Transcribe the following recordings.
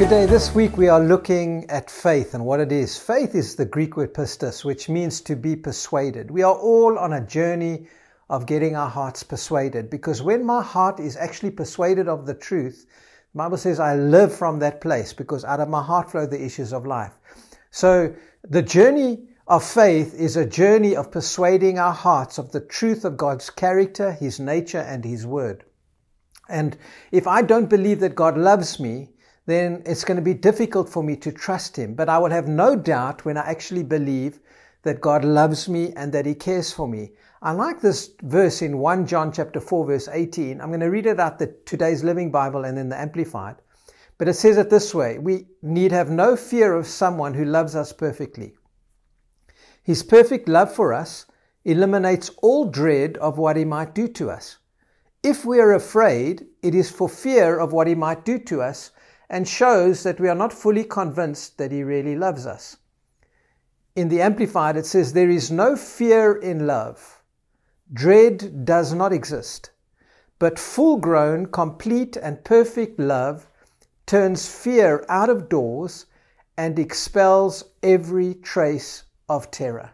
Good day. This week we are looking at faith and what it is. Faith is the Greek word pistis, which means to be persuaded. We are all on a journey of getting our hearts persuaded, because when my heart is actually persuaded of the truth, the Bible says I live from that place, because out of my heart flow the issues of life. So the journey of faith is a journey of persuading our hearts of the truth of God's character, His nature, and His word. And if I don't believe that God loves me, then it's going to be difficult for me to trust Him. But I will have no doubt when I actually believe that God loves me and that He cares for me. I like this verse in 1 John chapter 4 verse 18. I'm going to read it out the Today's Living Bible and then the Amplified. But it says it this way: we need have no fear of someone who loves us perfectly. His perfect love for us eliminates all dread of what He might do to us. If we are afraid, it is for fear of what He might do to us, and shows that we are not fully convinced that He really loves us. In the Amplified, it says, there is no fear in love. Dread does not exist. But full-grown, complete and perfect love turns fear out of doors and expels every trace of terror.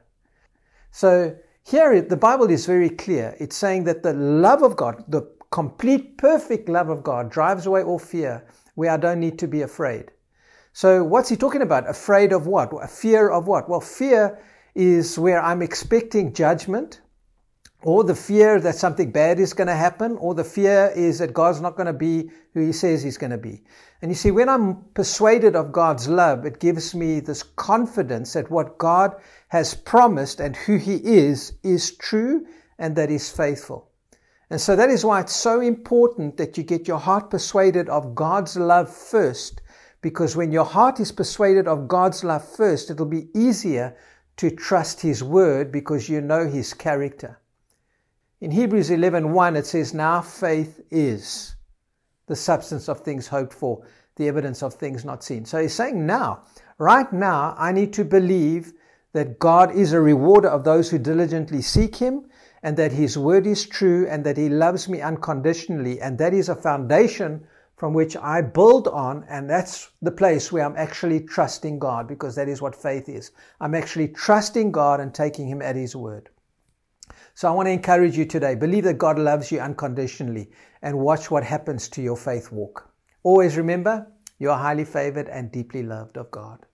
So here the Bible is very clear. It's saying that the love of God, the complete, perfect love of God, drives away all fear, where I don't need to be afraid. So what's he talking about? Afraid of what? A fear of what? Well, fear is where I'm expecting judgment, or the fear that something bad is going to happen, or the fear is that God's not going to be who He says He's going to be. And you see, when I'm persuaded of God's love, it gives me this confidence that what God has promised and who He is true and that He's faithful. And so that is why it's so important that you get your heart persuaded of God's love first, because when your heart is persuaded of God's love first, it'll be easier to trust His word because you know His character. In Hebrews 11:1 it says, now faith is the substance of things hoped for, the evidence of things not seen. So he's saying now, right now, I need to believe that God is a rewarder of those who diligently seek Him, and that His word is true, and that He loves me unconditionally. And that is a foundation from which I build on, and that's the place where I'm actually trusting God, because that is what faith is. I'm actually trusting God and taking Him at His word. So I want to encourage you today, believe that God loves you unconditionally, and watch what happens to your faith walk. Always remember, you are highly favored and deeply loved of God.